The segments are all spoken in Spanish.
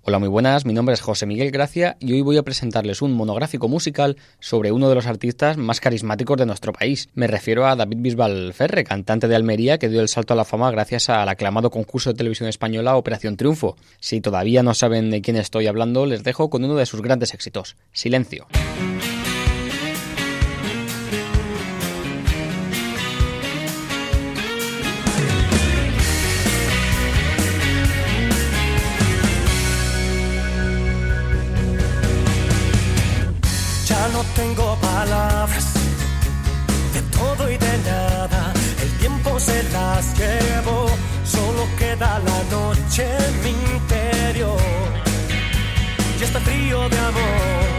Hola, muy buenas, mi nombre es José Miguel Gracia y hoy voy a presentarles un monográfico musical sobre uno de los artistas más carismáticos de nuestro país. Me refiero a David Bisbal Ferre, cantante de Almería que dio el salto a la fama gracias al aclamado concurso de televisión española Operación Triunfo. Si todavía no saben de quién estoy hablando, les dejo con uno de sus grandes éxitos, Silencio. No tengo palabras de todo y de nada, el tiempo se las llevó, solo queda la noche en mi interior y este frío de amor.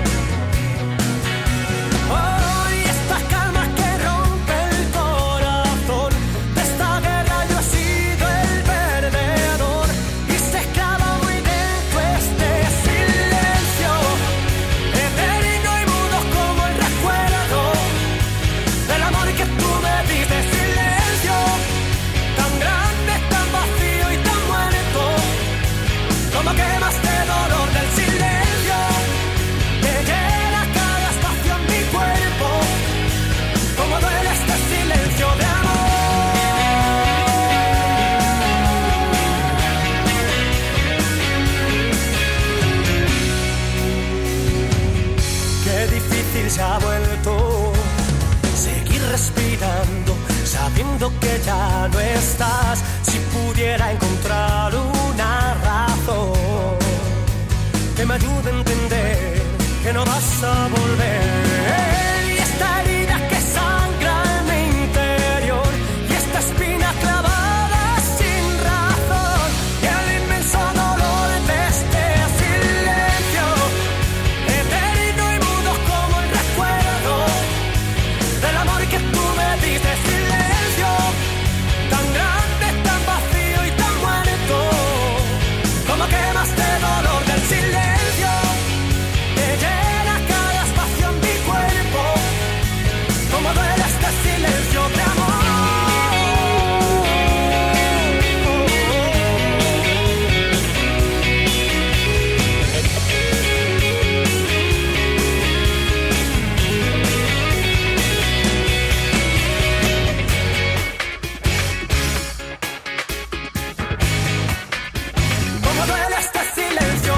Hoy esta calma que rompe el corazón, de esta guerra yo he sido el perdedor y se clava muy dentro este silencio eterno y mudo como el recuerdo del amor que tú me diste. Silencio tan grande, tan vacío y tan muerto, como quemaste dolor del silencio que llena cada espacio en mi cuerpo, como duele este silencio de amor. Qué difícil se ha vuelto seguir respirando, sabiendo que ya no estás. Si pudiera encontrar una razón que me ayude a entender que no vas a volver, y esta herida que sangra en mi interior, y esta espina clavada sin razón, y el inmenso dolor de este silencio eterno y mudo como el recuerdo del amor que tú me diste. Silencio tan grande, tan vacío y tan muerto, como quemaste dolor del silencio que llena cada espacio en mi cuerpo, como duele este silencio de amor. Como duele este silencio.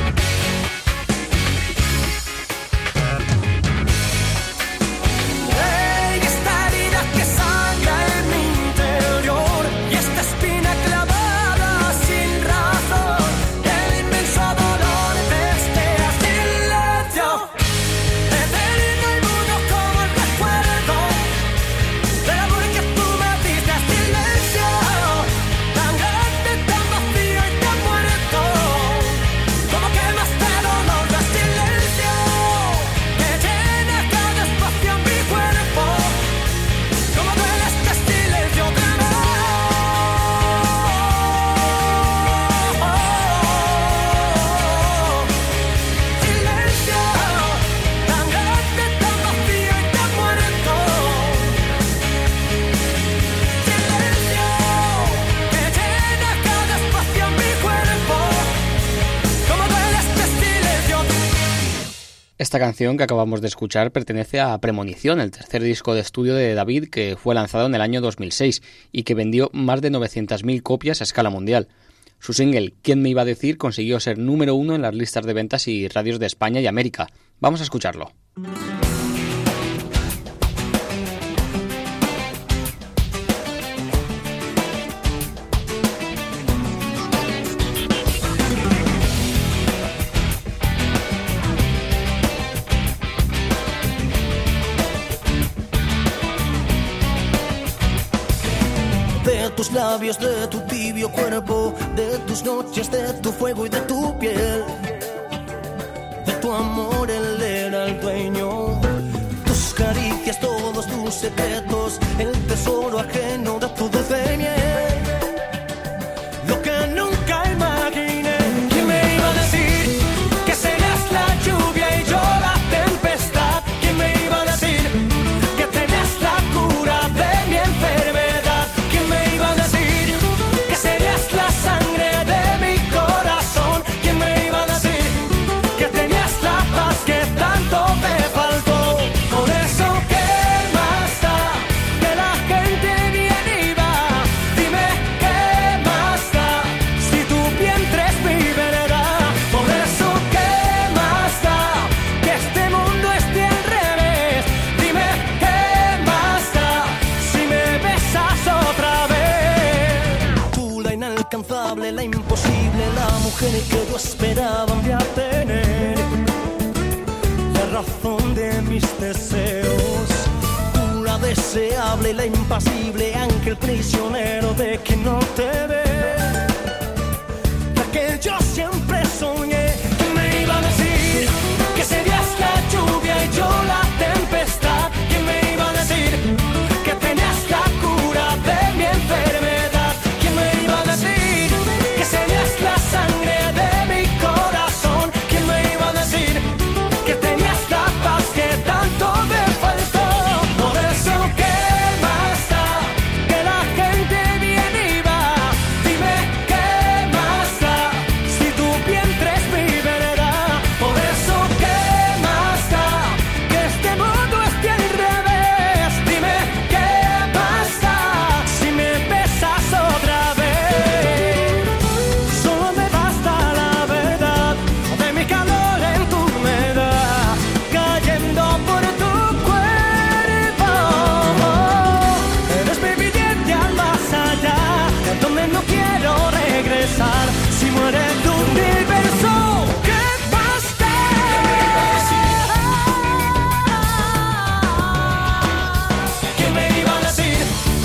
Ey, esta herida que sangra en mi interior, y esta espina clavada sin razón, el inmenso dolor de este silencio eterno y mudo como el recuerdo del amor que tú me diste. Silencio tan grande, tan vacío y tan muerto, como quemaste dolor del silencio que llena cada espacio en mi cuerpo, como duele este silencio de amor. Silencio tan grande, tan vacío y tan muerto, silencio que llena cada espacio en mi cuerpo, como duele este silencio. Esta canción que acabamos de escuchar pertenece a Premonición, el tercer disco de estudio de David que fue lanzado en el año 2006 y que vendió más de 900.000 copias a escala mundial. Su single, ¿Quién me iba a decir?, consiguió ser número 1 en las listas de ventas y radios de España y América. Vamos a escucharlo. De tus labios, de tu tibio cuerpo, de tus noches, de tu fuego y de tu piel, de tu amor él era el dueño, tus caricias, todos tus secretos, el tesoro ajeno de tu dulce miel, lo que nunca imaginé. ¿Quién me iba a decir que serías la lluvia y yo la tempestad? ¿Quién me iba a decir que tenías la cura de mi enfermedad? ¿Quién me iba a decir que serías la sangre de mi corazón? ¿Quién me iba a decir indeseable, la imposible, la mujer que yo esperaba un día tener, la razón de mis deseos, pura, deseable, la impasible, ángel prisionero de que no te ve, la que yo siempre soñé, que me iba a decir que serías la lluvia y yo la tempestad, que me iba a decir que tenías la cura de mi enfermedad, que me iba a decir que serías la sangre de mi corazón, que me iba a decir que tenías la paz que tanto me faltó. Por eso, ¿qué más da que la gente viene y va? Dime, ¿qué más da si tu vientre es mi verdad? Por eso, ¿qué más da que este mundo esté al revés? Dime, ¿qué más da si me besas otra vez? Solo me basta la verdad de mi calor en tu humedad, cayendo por tu cuerpo. Eres mi viviente al más allá, donde no quiero regresar. Si muere tu universo, ¿qué más da? ¿Qué me iba a decir?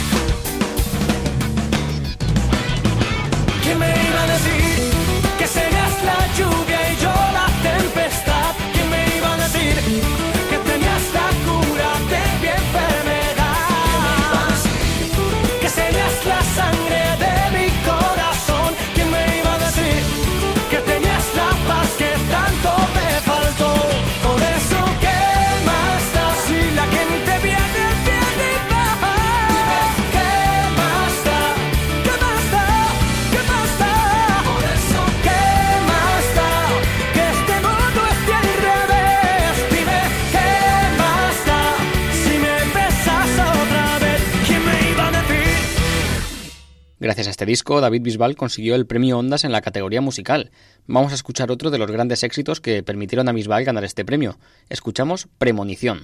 ¿Qué me iba a decir? Que serías la lluvia y yo la tempestad. ¿Qué me iba a decir? Que tenías la cura de mi enfermedad. Que serías la sangre de mi corazón. ¿Qué me iba a decir? Que tenías la paz que tanto me faltó. Por eso, ¿qué más da si la gente viene y va? ¿Qué más da? ¿Qué más da? ¿Qué más da? Por eso, ¿qué más da que este mundo esté al revés? Dime, ¿qué más da si me besas otra vez? ¿Quién me iba a decir? Gracias a este disco, David Bisbal consiguió el premio Ondas en la categoría musical. Vamos a escuchar otro de los grandes éxitos que permitieron a Bisbal ganar este premio. Escuchamos Premonición.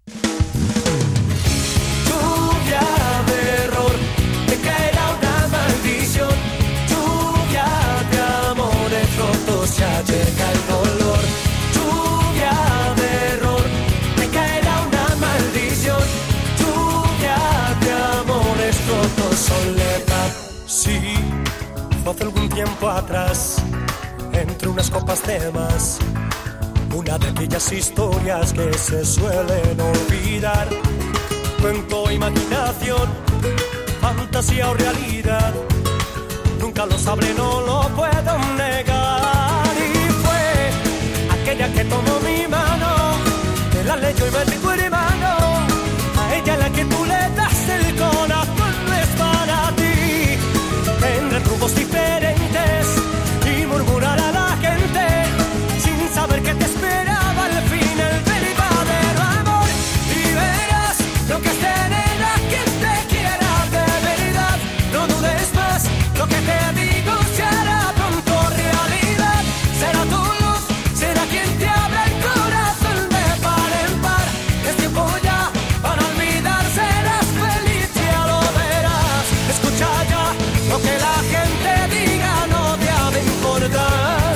Lluvia de error, te caerá una maldición. Lluvia de amores rotos, ya llega el dolor. Lluvia de error, te caerá una maldición. Lluvia de amores rotos, soledad. Sí, fue hace algún tiempo atrás, entre unas copas de más, una de aquellas historias que se suelen olvidar. Cuento, imaginación, fantasía o realidad, nunca lo sabré, no lo puedo negar. Y fue aquella que tomó mi mano, que la leyó y me dijo hermano, a ella la que tú le das el corazón es para ti. Tendré rumos diferentes y murmurar a la gente, sin saber que te esperaba al fin el verdadero amor. Y verás lo que es tener a quien te quiera de verdad. No dudes más, lo que te digo se hará pronto realidad. Será tu luz, será quien te abra el corazón de par en par. Es tiempo ya para olvidar, serás feliz, ya lo verás. Escucha ya lo que la gente diga, no te ha de importar.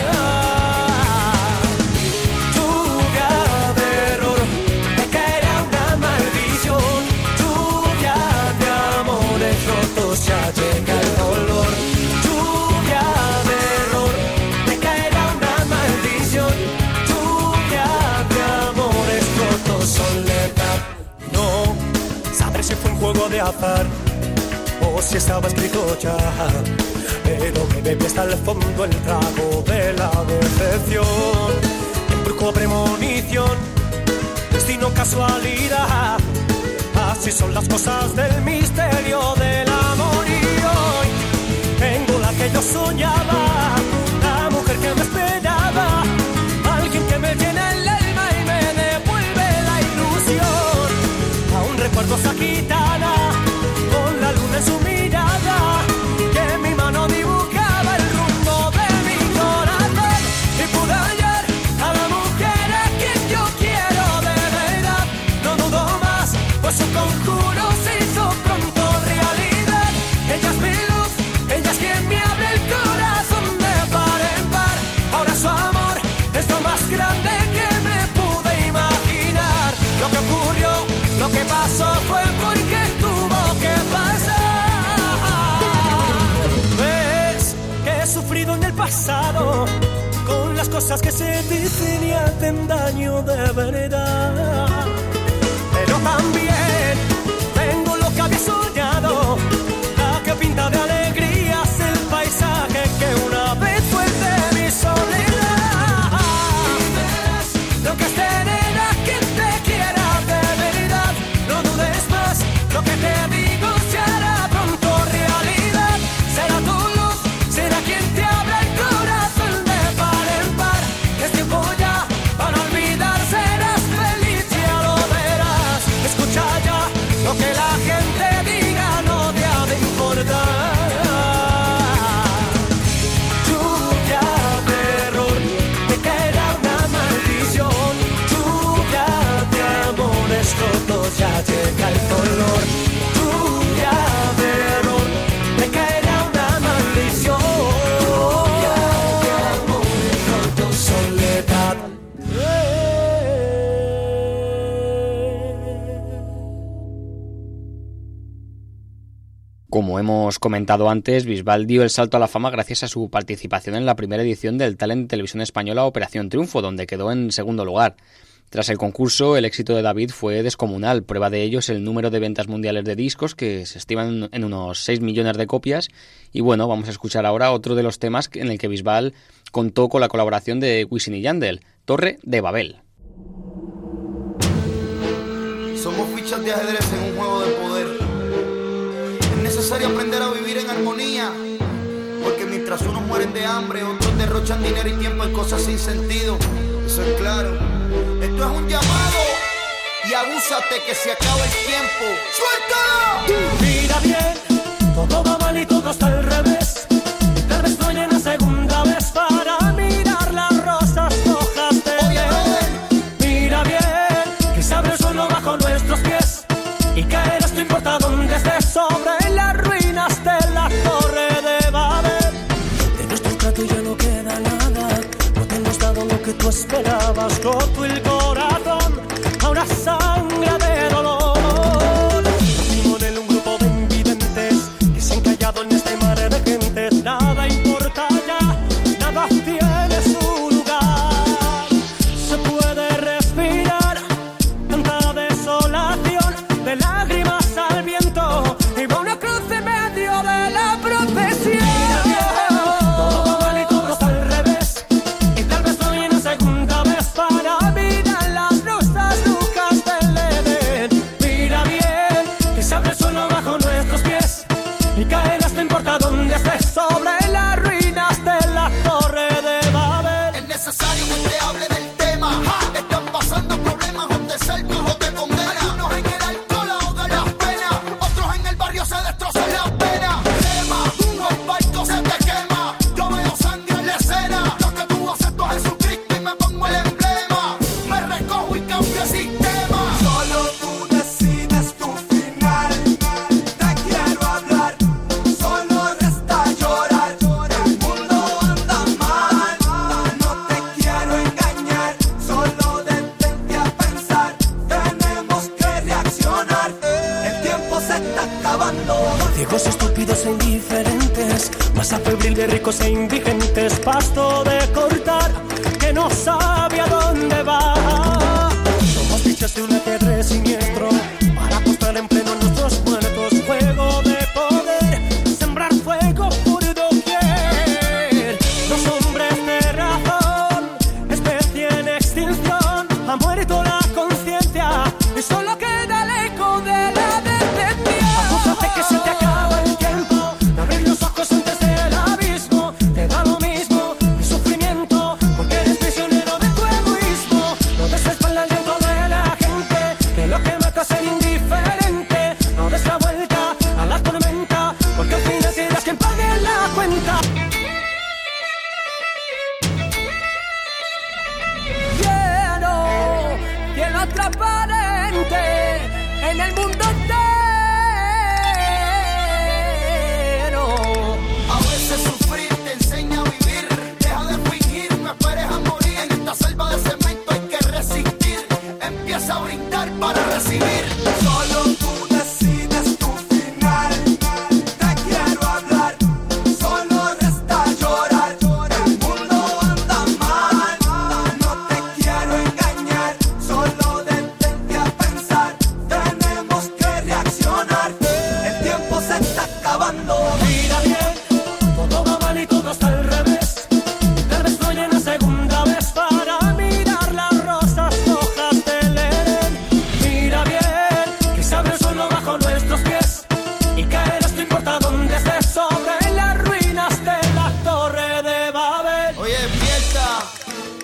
Lluvia de error, te caerá una maldición. Lluvia de amores rotos, ya llega el dolor. Lluvia de error, te caerá una maldición. Lluvia de amores rotos, soledad. No sabré si fue un juego de azar o si estaba escrito ya, pero me bebí hasta el fondo el trago de la decepción. Embrujo, premonición, destino, casualidad, así son las cosas del misterio del amor. Y hoy tengo la que yo soñaba, la mujer que me esperaba, alguien que me llena el alma y me devuelve la ilusión. Aún recuerdo esa gitana con la luna en su mirada, que en mi mano dibujaba el rumbo de mi corazón. Y pude hallar a la mujer a quien yo quiero de verdad. No dudo más, pues su conjuro se hizo pronto realidad. Ella es mi luz, ella es quien me abre el corazón. pasado, con las cosas que se dicen y hacen daño de verdad. Pero también tengo lo que había soñado, la que pinta de alegrías el paisaje que una vez fue de mi soledad. Y verás lo que es tener a quien te quiera de verdad. No dudes más, lo que te digo se hará pronto realidad. Será tu luz, será quien te abra el corazón de par en par. Es tiempo ya para olvidar, serás feliz, ya lo verás. Escucha ya lo que la gente diga, no te ha de importar. Lluvia de error, te caerá una maldición. Lluvia de amores rotos, ya llega el dolor. Lluvia de error, te caerá una maldición. Lluvia de amores rotos, soledad. Como hemos comentado antes, Bisbal dio el salto a la fama gracias a su participación en la primera edición del Talent de Televisión Española Operación Triunfo, donde quedó en segundo lugar. Tras el concurso, el éxito de David fue descomunal. Prueba de ello es el número de ventas mundiales de discos, que se estiman en unos 6 millones de copias. Y bueno, vamos a escuchar ahora otro de los temas en el que Bisbal contó con la colaboración de Wisin y Yandel, Torre de Babel. Somos fichas de ajedrez en un juego de poder. Es necesario aprender a vivir en armonía, porque mientras unos mueren de hambre, otros derrochan dinero y tiempo en cosas sin sentido. Eso es claro. Esto es un llamado y abúsate que se acaba el tiempo. ¡Suéltalo! Mira bien, todo va mal y todo está al revés. Tal vez estoy en la segunda vez para mirar las rosas rojas de él. Mira bien, que se abre el suelo bajo nuestros pies y caerás, no importa dónde estés, sobre las ruinas de la Torre de Babel. De nuestro trato ya no queda nada, no te hemos dado lo que tú esperabas. Roto el corazón, ahora sangra de dolor. Vivimos en un grupo de invidentes que se han callado en este mar de gentes. Nada importa ya, nada tiene su lugar. Se puede respirar tanta desolación, de lágrimas al viento y va una cruz en medio de la procesión. Todo va mal y todo está al revés, y tal vez hoy en la segunda vez para mirar las rosas rojas del Edén. Mira bien, que se abre el suelo bajo nuestros pies y caerás, no importa dónde estés, sobre las ruinas de la Torre de Babel. Es necesario que te hable del tema. Están pasando problemas donde cerca o te condena. Algunos en el alcohol ahogan las penas, otros en el barrio se destrozan las penas. Tema, un asfalto se te quema. Yo veo sangre en la escena. Lo que tú acepto a Jesucristo y me pongo el emblema. Me recojo y cambio el sistema. Solo tú decides tu final. Te quiero hablar, solo resta llorar. El mundo anda mal, no te quiero engañar. Solo detente a pensar, tenemos que reaccionar. El tiempo se está acabando. Ciegos, estúpidos e indiferentes, masa febril de ricos e indigentes, pasto de cortar que no sabe a dónde va. Somos bichos de un ajedrez siniestro para apostar en pleno nuestros muertos. Juego de poder, sembrar fuego por doquier. Los hombres de razón, especie en extinción, ha muerto la conciencia y solo queda el eco de la detención. Acúsate que se te acaba el tiempo, de abrir los ojos antes del abismo. Te da lo mismo el sufrimiento, porque eres prisionero de tu egoísmo. No des espalda al llanto de la gente, que lo que mata sería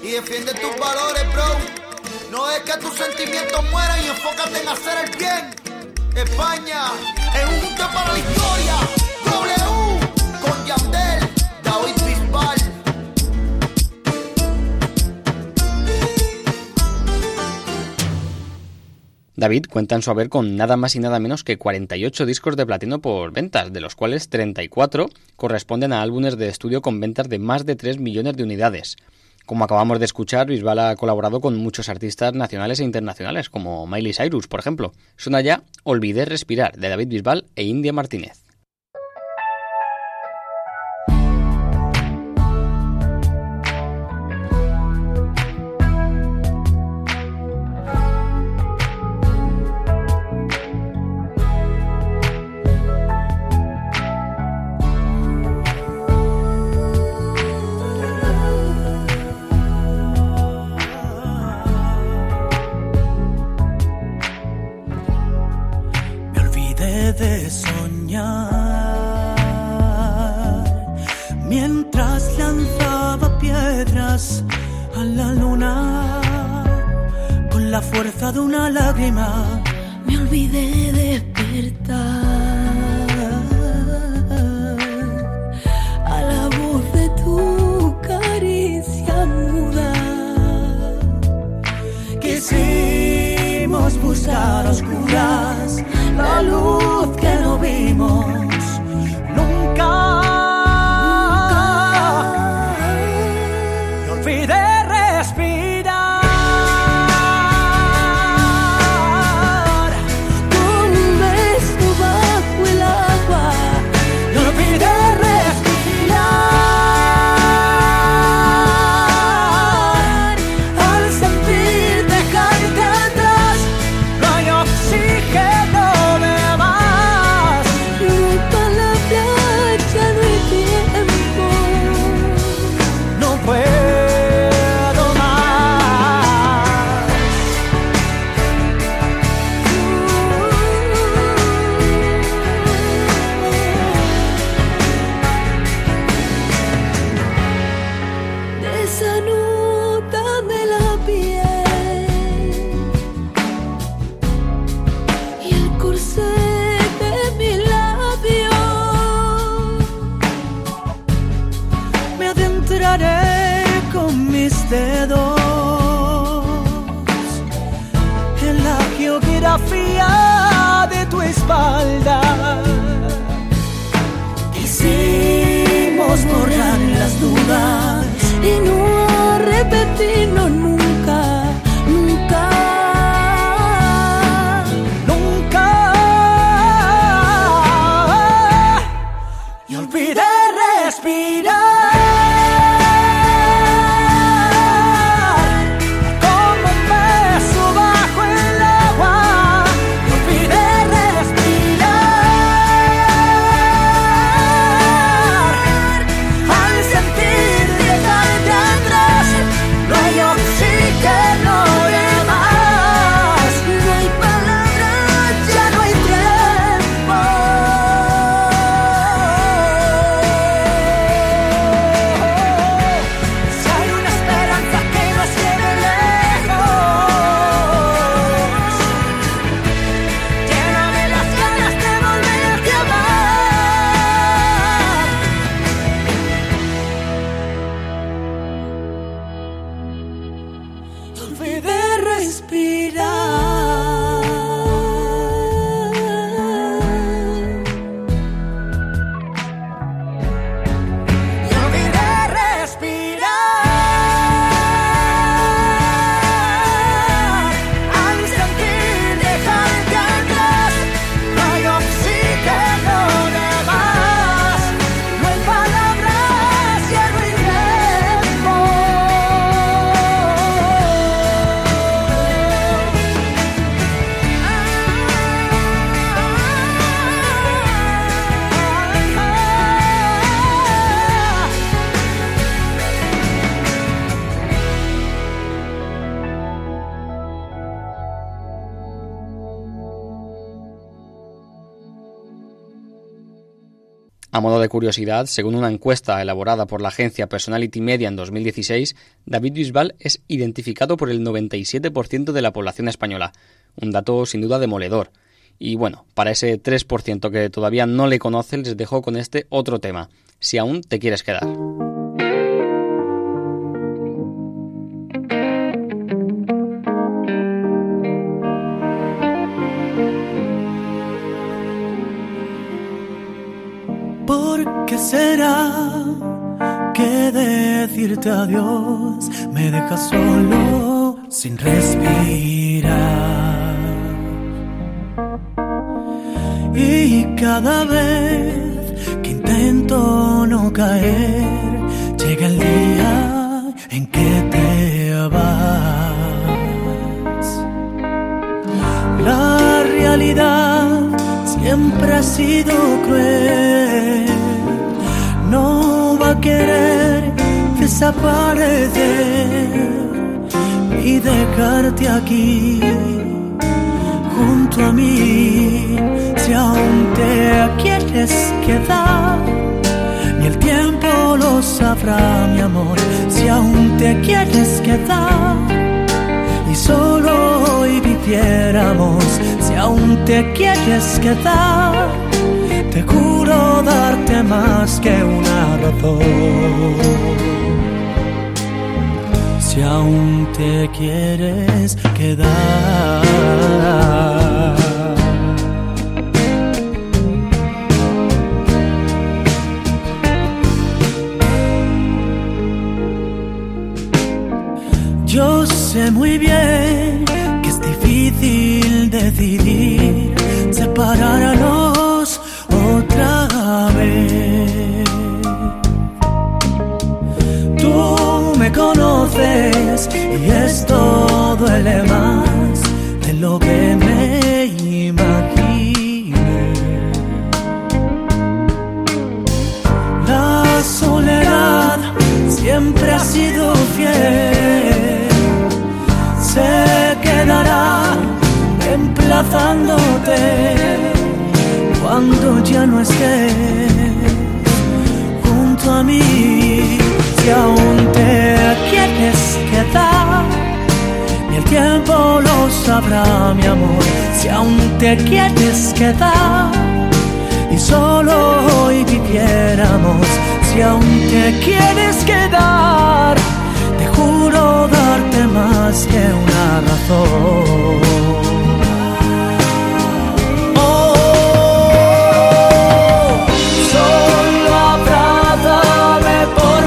y defiende tus valores, bro. No es que tus sentimientos mueran y enfócate en hacer el bien. España es un punto para la historia. W con Yandel, David Bisbal. David cuenta en su haber con nada más y nada menos que 48 discos de platino por ventas, de los cuales 34 corresponden a álbumes de estudio con ventas de más de 3 millones de unidades. Como acabamos de escuchar, Bisbal ha colaborado con muchos artistas nacionales e internacionales, como Miley Cyrus, por ejemplo. Suena ya Olvidé respirar, de David Bisbal e India Martínez. De soñar mientras lanzaba piedras a la luna con la fuerza de una lágrima. Me olvidé despertar a la voz de tu caricia muda. Quisimos buscar a oscuras la luz que no vimos nunca. Me olvidé respirar con un beso bajo el agua. Me olvidé respirar al sentir dejarte atrás. No hay oxígeno. Con mis dedos en la geografía de tu espalda. Quisimos borrar las dudas y no repetirnos nunca, nunca, nunca. Y olvidé respirar. A modo de curiosidad, según una encuesta elaborada por la agencia Personality Media en 2016, David Bisbal es identificado por el 97% de la población española, un dato sin duda demoledor. Y bueno, para ese 3% que todavía no le conoce, les dejo con este otro tema, Si aún te quieres quedar. ¿Por qué será que decirte adiós me deja solo sin respirar? Y cada vez que intento no caer, llega el día en que te vas. La realidad siempre ha sido cruel, no va a querer desaparecer y dejarte aquí junto a mí. Si aún te quieres quedar, ni el tiempo lo sabrá, mi amor. Si aún te quieres quedar y solo hoy viviéramos, si aún te quieres quedar, te juro darte más que una razón. Si aún te quieres quedar. Yo sé muy bien que es difícil decidir separarnos otra vez. Tú me conoces y esto duele más de lo que me imaginé. La soledad siempre ha sido fiel, se quedará emplazándote cuando ya no estés junto a mí. Si aún te quieres quedar, ni el tiempo lo sabrá, mi amor. Si aún te quieres quedar y solo hoy viviéramos, si aún te quieres quedar, te juro darte más que una razón. Oh, solo abrázame, por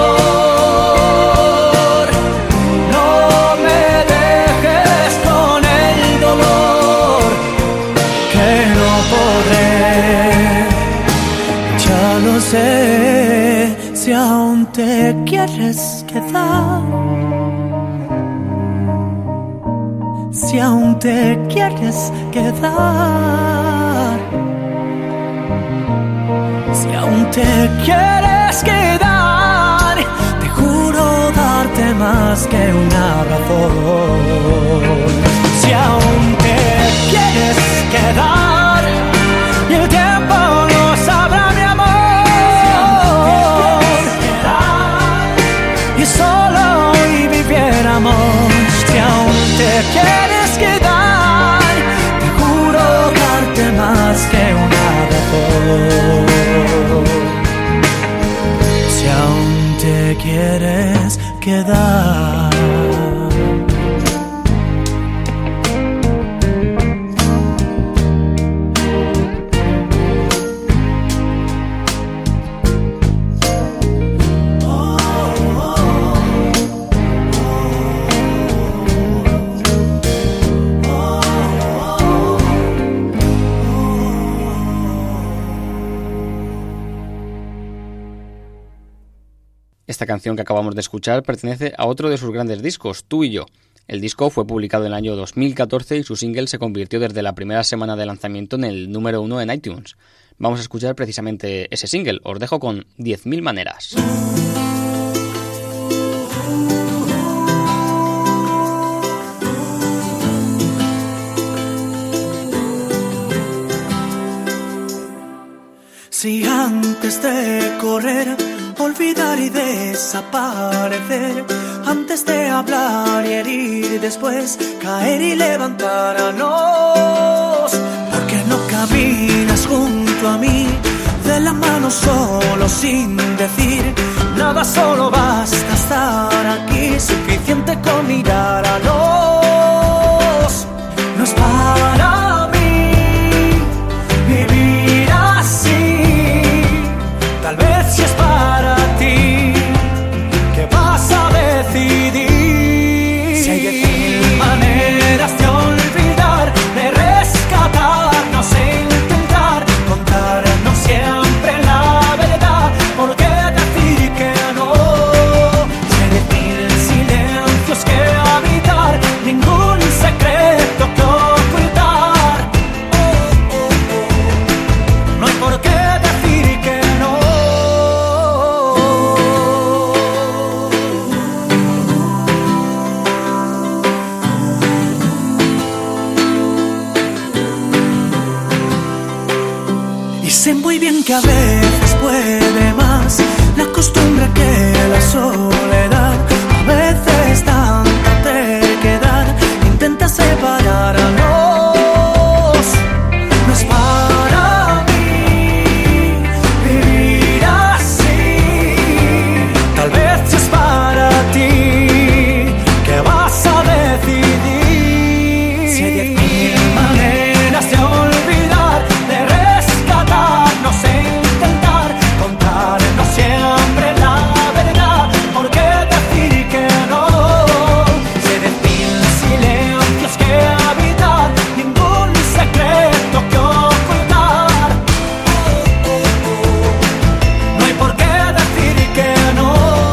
favor. No me dejes con el dolor, que no podré. Ya lo sé. Si aún te quieres quedar, si aún te quieres quedar, si aún te quieres quedar, te juro darte más que una razón. Si aún te quieres quedar, y el tiempo lo sabrá, mi amor. Solo hoy viviéramos, si aún te quieres quedar, te juro darte más que una razón. Si aún te quieres quedar. Esta canción que acabamos de escuchar pertenece a otro de sus grandes discos, Tú y yo. El disco fue publicado en el año 2014 y su single se convirtió desde la primera semana de lanzamiento en el número 1 en iTunes. Vamos a escuchar precisamente ese single. Os dejo con 10.000 maneras. Si antes olvidar y desaparecer, antes de hablar y herir, después caer y levantarnos. ¿Por qué no caminas junto a mí, de la mano solo sin decir nada? Solo basta estar aquí, suficiente con mirarnos. No es para mí vivir así, tal vez si es para ti, ¿qué vas a decidir? Si hay 10.000 maneras de olvidar, de rescatarnos e intentar contarnos siempre la verdad, ¿por qué decir que no? Si hay 10.000 silencios que habitar, ningún secreto que ocultar, no hay por qué decir que no. Y sé muy bien que a veces puede más la costumbre que la soledad, a veces tanta terquedad intenta separarnos. No es para mí vivir así, tal vez si es para ti, ¿qué vas a decidir? Si hay 10.000 maneras de olvidar, de rescatarnos e intentar contarnos siempre la verdad, ¿por qué decir que no? Si hay 10.000 silencios que habitar, ningún secreto que ocultar, no hay por qué decir que no.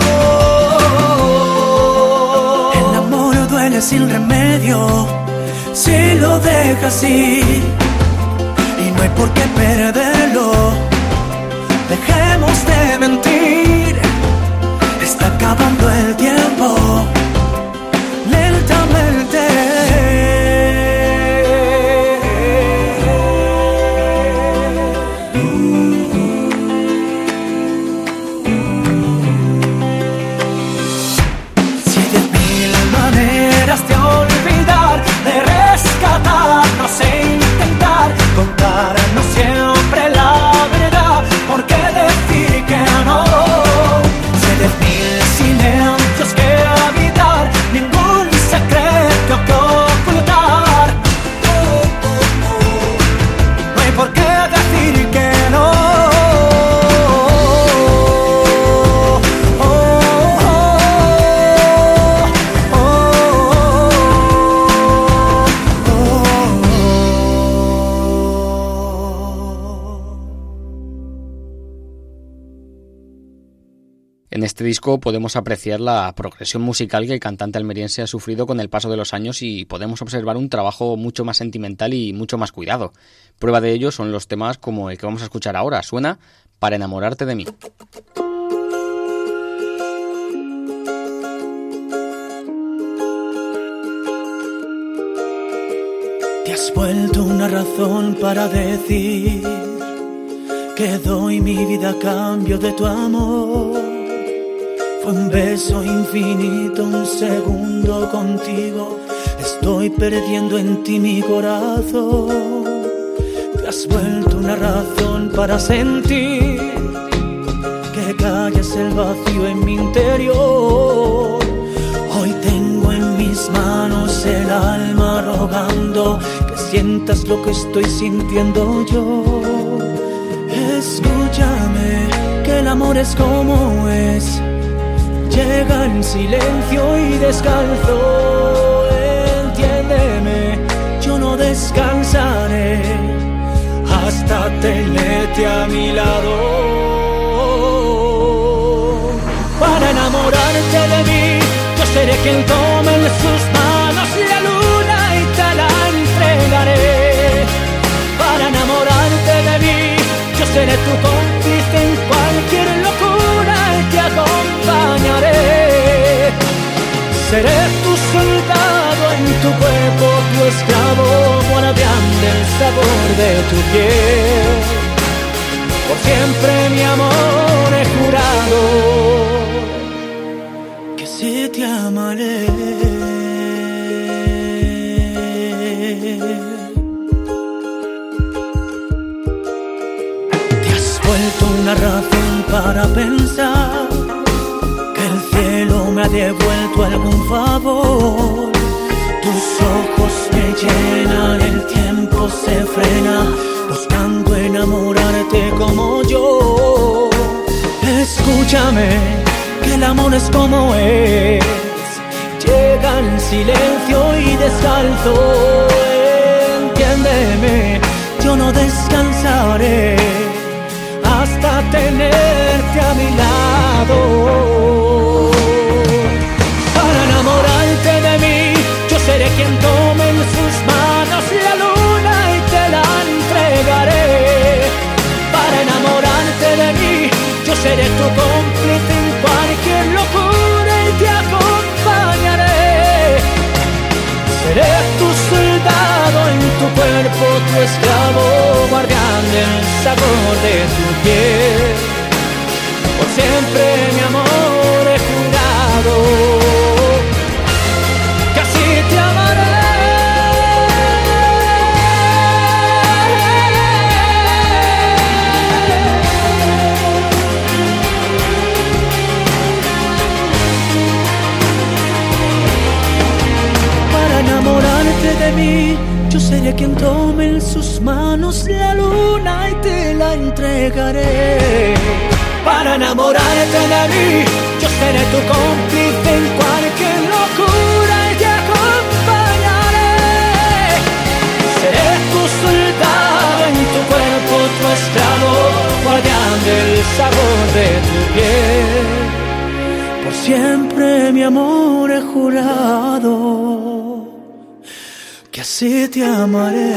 El amor duele sin remedio si lo dejas ir, y no hay por qué perderlo. Dejemos de mentir, está acabando el tiempo lentamente. Si hay 10.000 maneras de olvidar, de rescatarnos e intentar contarnos siempre la verdad, ¿por qué decir que no? Si hay 10.000 silencios que habitar, ningún secreto que ocultar, no hay por qué decir que no. En este disco podemos apreciar la progresión musical que el cantante almeriense ha sufrido con el paso de los años y podemos observar un trabajo mucho más sentimental y mucho más cuidado. Prueba de ello son los temas como el que vamos a escuchar ahora. Suena Para enamorarte de mí. Te has vuelto una razón para decir que doy mi vida a cambio de tu amor. Fue un beso infinito, un segundo contigo, estoy perdiendo en ti mi corazón. Te has vuelto una razón para sentir que calles el vacío en mi interior. Hoy tengo en mis manos el alma rogando que sientas lo que estoy sintiendo yo. Escúchame, que el amor es como es, llega en silencio y descalzo. Entiéndeme, yo no descansaré hasta tenerte a mi lado. Para enamorarte de mí, yo seré quien tome en sus manos la luna y te la entregaré. Para enamorarte de mí, yo seré tu cómplice en cualquier locura y te acompañaré. Seré tu soldado en tu cuerpo, tu esclavo, guardián del sabor de tu piel. por siempre mi amor he jurado que sí te amaré. Te has vuelto una razón para pensar que el cielo me ha devuelto algún favor. Tus ojos me llenan, el tiempo se frena, buscando enamorarte como yo. Escúchame, que el amor es como es, llega en silencio y descalzo. Entiéndeme, yo no descansaré hasta tenerte a mi lado. Para enamorarte de mí, yo seré quien tome en sus manos la luna y te la entregaré. Para enamorarte de mí, yo seré tu cómplice en cualquier locura y te acompañaré. Seré tu soldado en tu cuerpo, tu esclavo, guardián del sabor de tu piel. Por siempre mi amor he jurado que así te amaré. Para enamorarte de mí, yo seré quien tome en sus manos la luna y te la entregaré. Para enamorarte de mí, yo seré tu cómplice en cualquier locura y te acompañaré. Seré tu soldado en tu cuerpo, tu esclavo, guardián del sabor de tu piel. Por siempre mi amor he jurado que así te amaré.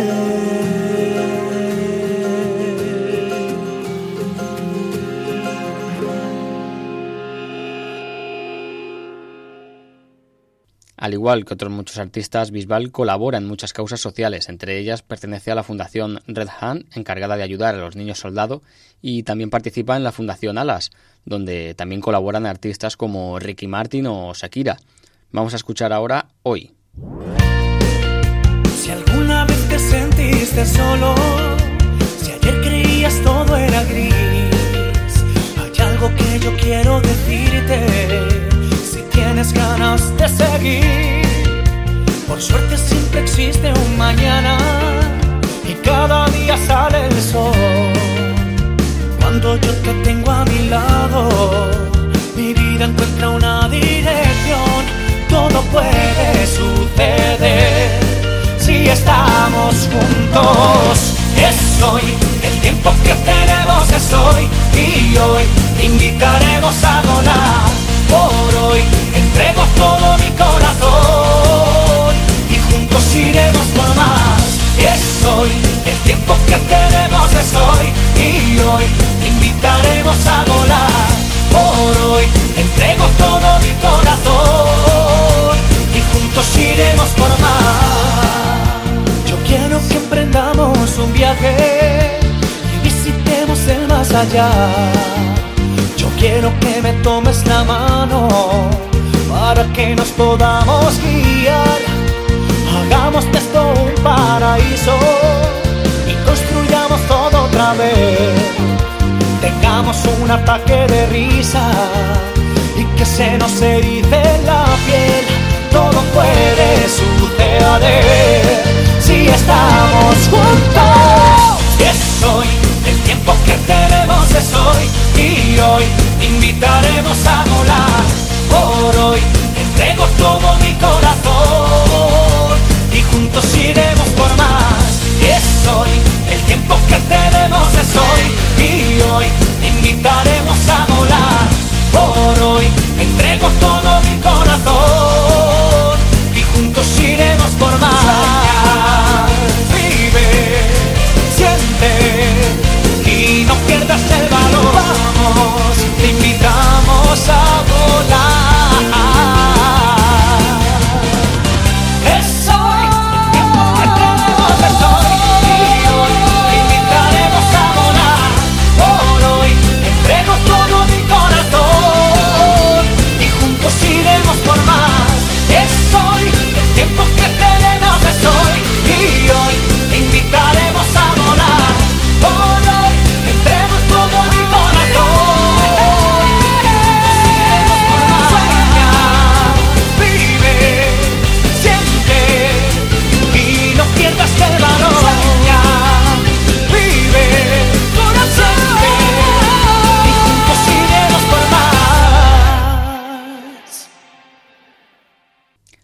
Al igual que otros muchos artistas, Bisbal colabora en muchas causas sociales. Entre ellas pertenece a la Fundación Red Hand, encargada de ayudar a los niños soldado, y también participa en la Fundación Alas, donde también colaboran artistas como Ricky Martin o Shakira. Vamos a escuchar ahora Hoy. Si alguna vez te sentiste solo, si ayer creías todo era gris, hay algo que yo quiero decirte. Si tienes ganas de seguir, por suerte siempre existe un mañana y cada día sale el sol. Cuando yo te tengo a mi lado, mi vida encuentra una dirección. Todo puede suceder si estamos juntos. Es hoy, el tiempo que tenemos es hoy, y hoy te invitaremos a volar. Por hoy entrego todo mi corazón y juntos iremos por más. Es hoy, el tiempo que tenemos es hoy, y hoy te invitaremos a volar. Por hoy entrego todo mi corazón y juntos iremos por más. Yo quiero que emprendamos un viaje y visitemos el más allá. Yo quiero que me tomes la mano para que nos podamos guiar. Hagamos de esto un paraíso y construyamos todo otra vez. Tengamos un ataque de risa y que se nos erice la piel. Todo puede suceder si estamos juntos. Es hoy, el tiempo que tenemos es hoy, y hoy te invitaremos a volar. Por hoy entrego todo mi corazón y juntos iremos por más. Es hoy, el tiempo que tenemos es hoy, y hoy te invitaremos a volar. Por hoy entrego todo mi corazón y juntos iremos por más. Vive, siente y no pierdas el valor. Vamos, te invitamos a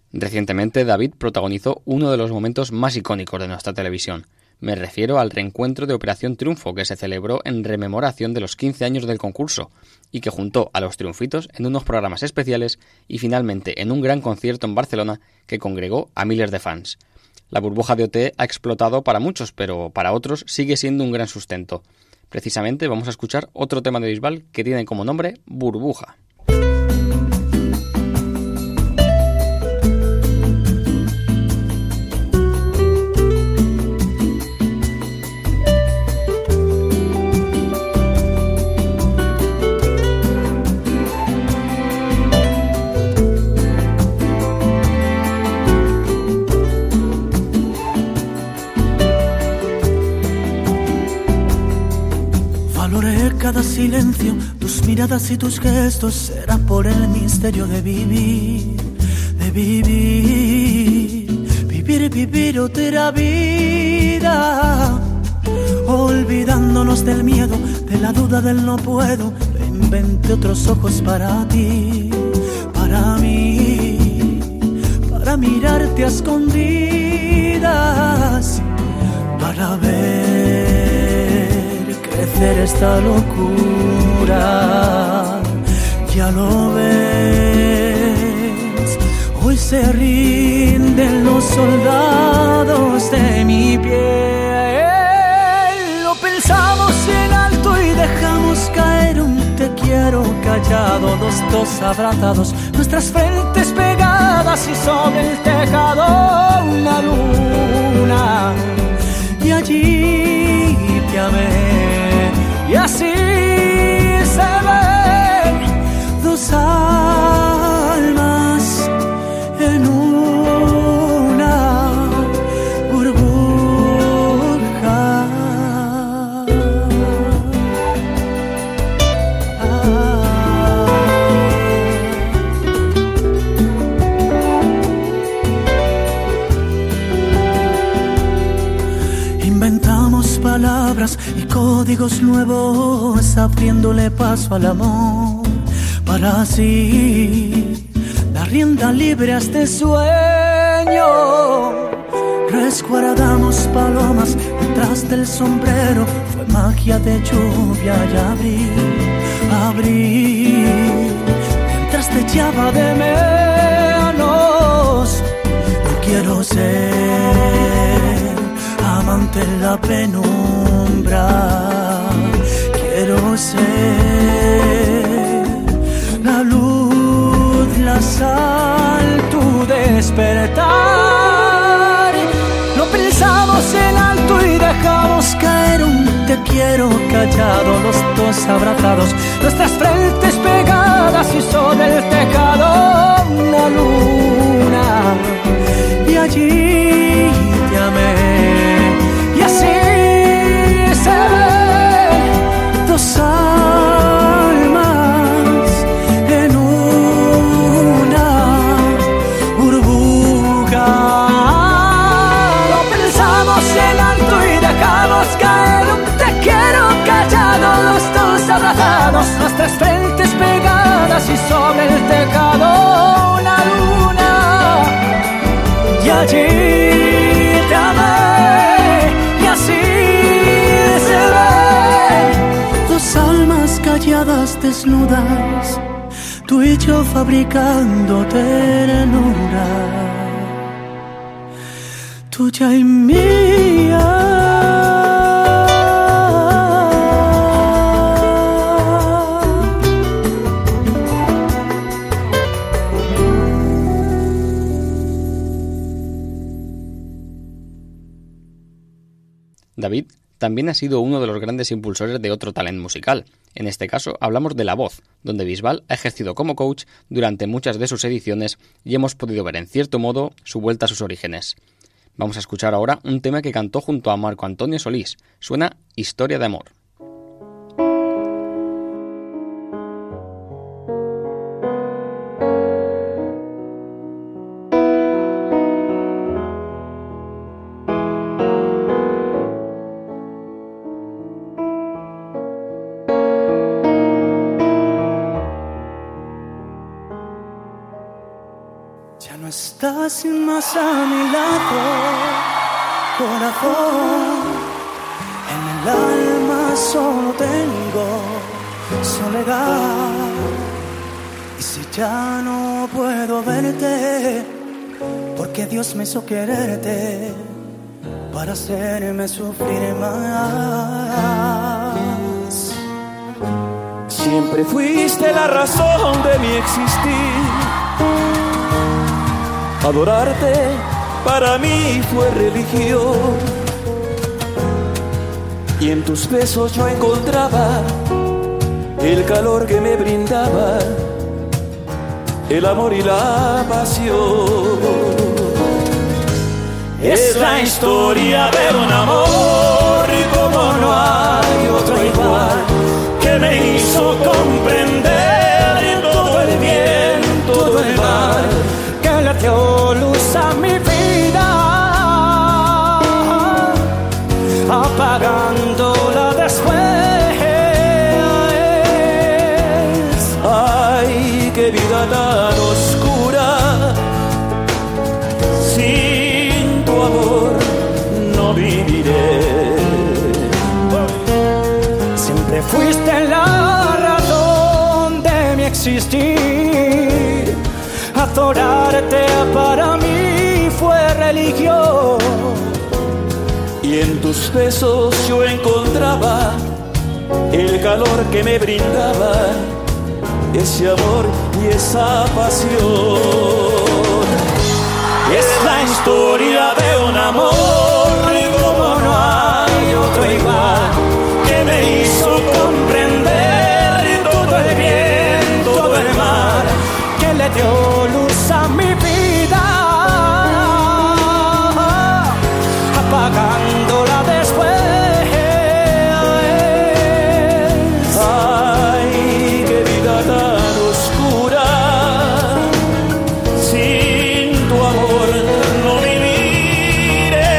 Recientemente David protagonizó uno de los momentos más icónicos de nuestra televisión. Me refiero al reencuentro de Operación Triunfo que se celebró en rememoración de los 15 años del concurso y que juntó a los triunfitos en unos programas especiales y finalmente en un gran concierto en Barcelona que congregó a miles de fans. La burbuja de OT ha explotado para muchos, pero para otros sigue siendo un gran sustento. Precisamente vamos a escuchar otro tema de Bisbal que tiene como nombre Burbuja. Cada silencio, tus miradas y tus gestos será por el misterio de vivir, vivir otra vida, olvidándonos del miedo, de la duda del no puedo. Inventé otros ojos para ti, para mí, para mirarte a escondidas, para ver crecer esta locura. Ya lo ves, hoy se rinden los soldados de mi piel. Lo pensamos en alto y dejamos caer un te quiero callado, los dos abrazados, nuestras frentes pegadas y sobre el tejado una luna. Y allí te amé, y así se ven dos almas en una burbuja. Inventamos palabras y códigos nuevos, abriéndole paso al amor, para así dar rienda libre a este sueño. Resguardamos palomas detrás del sombrero, fue magia de lluvia y abril, mientras te echaba de menos. No quiero ser amante en la penumbra, quiero ser la luz, la sal, tu despertar. Lo pensamos en alto y dejamos caer un te quiero callado, los dos abrazados, nuestras frentes pegadas y sobre el tejado una luna. Y allí te amé, y así se ven dos almas en una burbuja. Lo pensamos en alto y dejamos caer un te quiero callado, los dos abrazados, nuestras frentes pegadas y sobre el tejado una luna. Y allí te amé, y así se ven dos almas calladas, desnudas, tú y yo fabricando ternura, tuya y mía. David también ha sido uno de los grandes impulsores de otro talento musical. En este caso hablamos de La Voz, donde Bisbal ha ejercido como coach durante muchas de sus ediciones y hemos podido ver en cierto modo su vuelta a sus orígenes. Vamos a escuchar ahora un tema que cantó junto a Marco Antonio Solís. Suena Historia de amor. Ya no estás más a mi lado, corazón. En el alma solo tengo soledad. Y si ya no puedo verte, porque Dios me hizo quererte para hacerme sufrir más. Siempre fuiste la razón de mi existir. Adorarte para mí fue religión. Y en tus besos yo encontraba el calor que me brindaba, el amor y la pasión. Es la historia de un amor como no hay otro igual, que me hizo comprender todo el bien, todo el mal, que le dio luz a mi vida, apagándola después. Ay, qué vida tan oscura, sin tu amor no viviré. Siempre fuiste la razón de mi existir. Adorarte para mí fue religión. Y en tus besos yo encontraba el calor que me brindaba, ese amor y esa pasión. Es la historia de un amor como no hay otro igual, que me hizo comprender todo el bien, todo el mal, que le dio luz a mi vida, apagándola después. Ay, qué vida tan oscura, sin tu amor no viviré.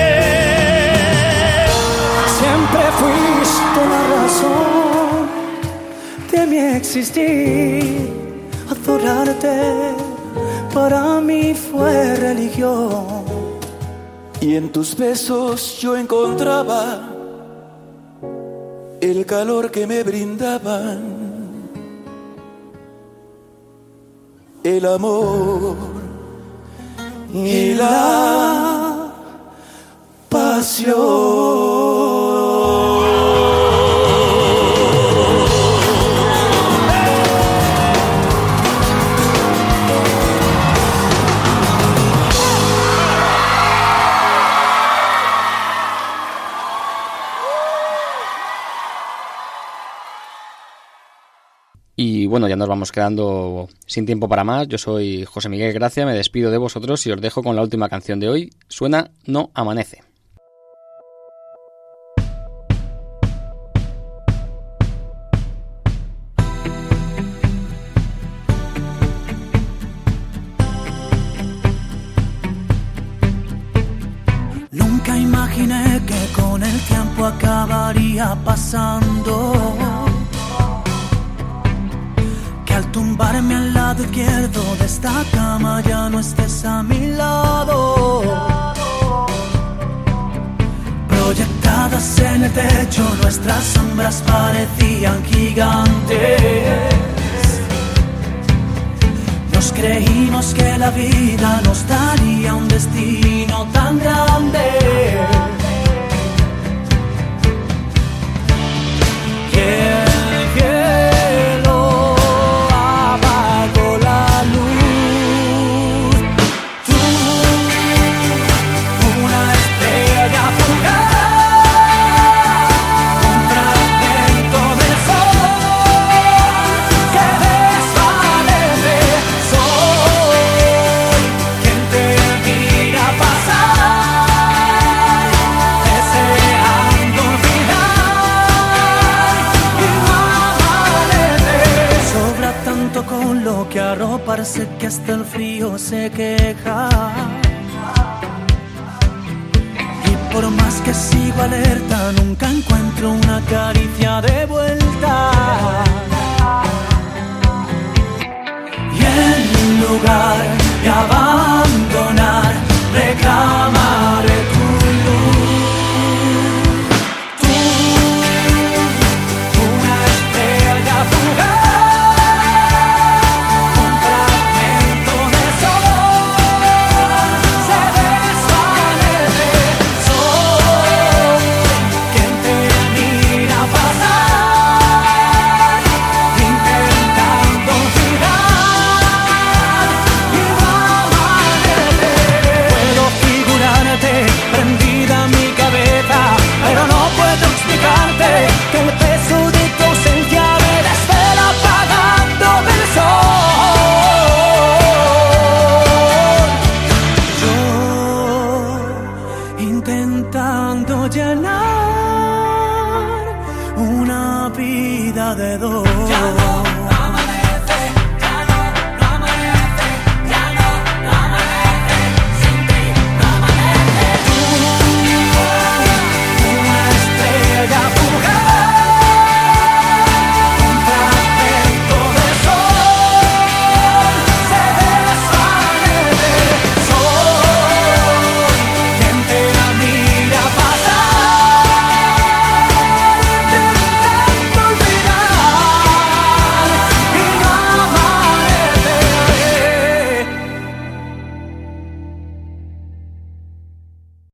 Siempre fuiste la razón de mi existir. Adorarte para mí fue religión. Y en tus besos yo encontraba el calor que me brindaban, el amor y la pasión. Y bueno, ya nos vamos quedando sin tiempo para más. Yo soy José Miguel Gracia, me despido de vosotros y os dejo con la última canción de hoy. Suena No Amanece. Nunca imaginé que con el tiempo acabaría pasando, que al tumbarme al lado izquierdo de esta cama ya no estés a mi lado. Proyectadas en el techo nuestras sombras parecían gigantes. Nos creímos que la vida nos daría un destino tan grande. Y el cielo apagó la luz. Tú, una estrella fugaz, un fragmento del sol que desvanece. Soy quien te mira pasar, deseando olvidar y no amanece. Sobra tanto con lo que arroparse que hasta el frío se queja. Y por más que sigo alerta, nunca encuentro una caricia de vuelta. Y en lugar de abajo